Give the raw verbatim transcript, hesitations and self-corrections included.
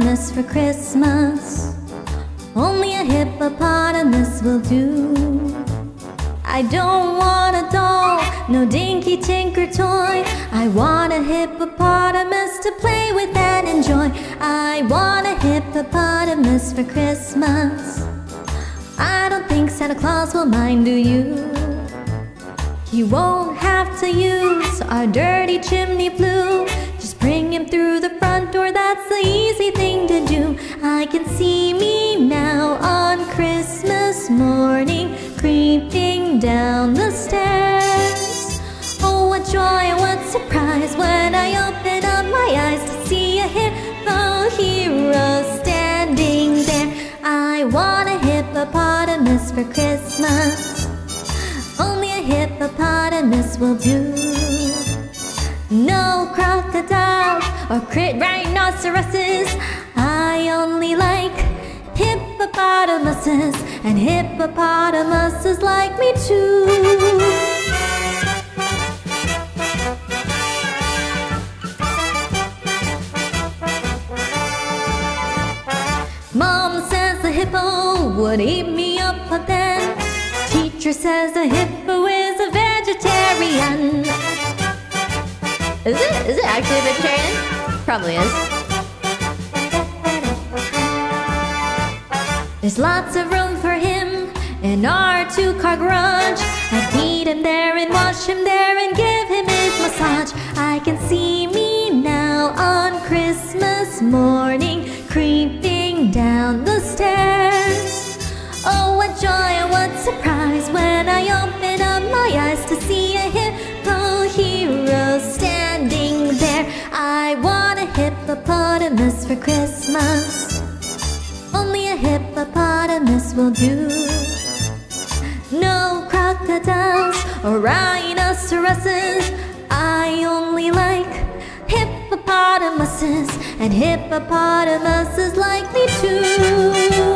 hippopotamus for Christmas. Only a hippopotamus will do. I don't want a doll, no dinky tinker toy. I want a hippopotamus to play with and enjoy. I want a hippopotamus for Christmas. I don't think Santa Claus will mind, do you? He won't have to use our dirty chimney flue. Just bring him through the front door, that's the easy thing to do. I can see me now on Christmas morning, creeping down the stairs. Oh, what joy and what surprise when I open up my eyes to see a hippo hero standing there. I want a hippopotamus for Christmas. Only a hippopotamus will do. No crocodiles or rhinoceroses. I only like hippopotamuses, and hippopotamuses like me too. Mom says the hippo would eat me up, but then teacher says the hippo is a vegetarian. Is it? Is it actually a vegetarian? Probably is. There's lots of room for him in our two-car garage. I feed him there and wash him there and give him his massage. I can see me now on Christmas morning, creeping down the stairs. Oh, what joy and what surprise when I open up my eyes to see a hippo hero standing there. I want a hippopotamus for Christmas. Only a hippopotamus will do. No crocodiles or rhinoceroses. I only like hippopotamuses, and hippopotamuses like me too.